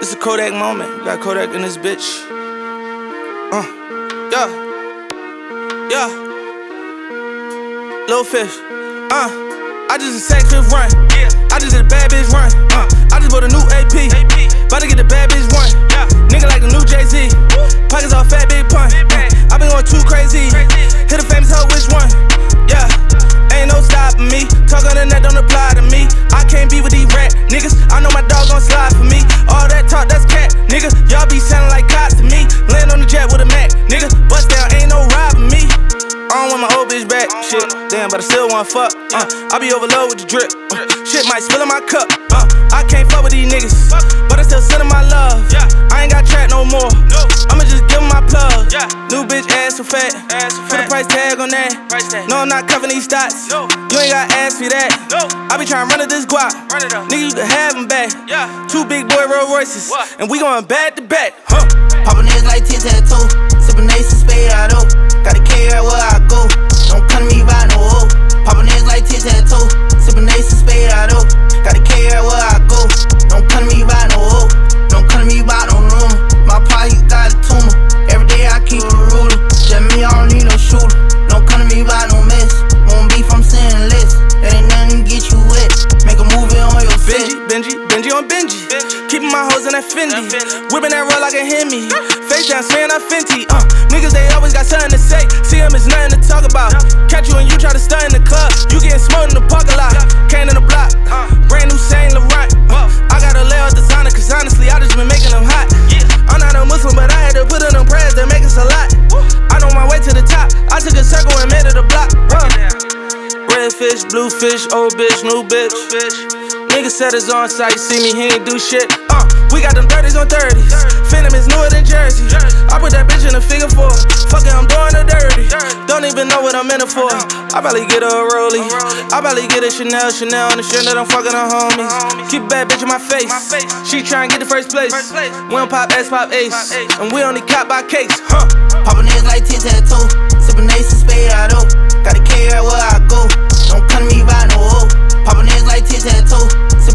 It's a Kodak moment. We got Kodak in this bitch. Yeah. Yeah. Lil Fish. I just a sex fifth run. I just did a bad bitch run. I just bought a new AP. About to get the bad bitch one. Nigga like the new Jay-Z. Pockets all fat, big pun. I been going too crazy. Hit a famous hoe, which one? Yeah. Ain't no stopping me. Talk on the net, don't apply to me. I can't be with these rat niggas. I know my dog gon' slide for me. All that talk, that's cat, nigga. Y'all be sounding like cops to me. Land on the jet with a Mac, nigga. Bust down, ain't no robbing me. I don't want my old bitch back. Shit, damn, but I still wanna fuck. I be overloaded with the drip. Shit might spill in my cup. I can't fuck with these niggas, but I still send them my love. I ain't got track no more. I'ma just give them my plug. New bitch ass so fat. Put a price tag on that. No, I'm not covering these stats. You ain't got ass for that. I be trying to run it this guap. Nigga, you can have them back. Two big boy Rolls Royces, and we going back to back. Poppin' niggas like tic-tac-toe. Sippin' Ace and spade out of. Gotta carry out where I go. Don't come to me by no hoe. Poppin' niggas like tic-tac-toe. Sippin' Ace and spade out of. Gotta carry out where I go. Don't come to me by no hoe. Don't come to me by no room. My pie, he got a tumor. Every day I keep a ruler. Just me, I don't need no shooter. Don't come to me by no mess. Won't beef, I'm saying less. There ain't nothing to get you wet. Make a movie on your set. Benji on Benji. Keeping my hoes in that Fendi. Whipping that roll like a Hemi. Face down, swearing I Fenty. Niggas, they always got something to say. See them, it's nothing to talk about. Catch you and you try to stun in the club. You getting smoked in the parking lot. Can in the block. Brand new Saint Laurent. I got a layout designer, cause honestly, I just been making them hot. I'm not a Muslim, but I had to put in them prayers, they make us a lot. I know my way to the top. I took a circle and made it a block. Red fish, blue fish, old bitch, new bitch. Nigga said it's on site, see me, he ain't do shit. We got them 30s on 30s. Phantom is newer than Jersey. I put that bitch in a figure 4. Fuck it, I'm doing her dirty. Don't even know what I'm in it for. I probably get her a Rollie. I probably get a Chanel on the shit that I'm fucking her homies. Keep a bad bitch in my face. She tryna get the first place. We don't pop S, pop Ace. And we only cop by case. Poppin' niggas like tic-tac-toe. Sippin' Ace and spade out of. Gotta carry out where I go. Don't come to me by no hoe. Poppin' niggas like tic-tac-toe.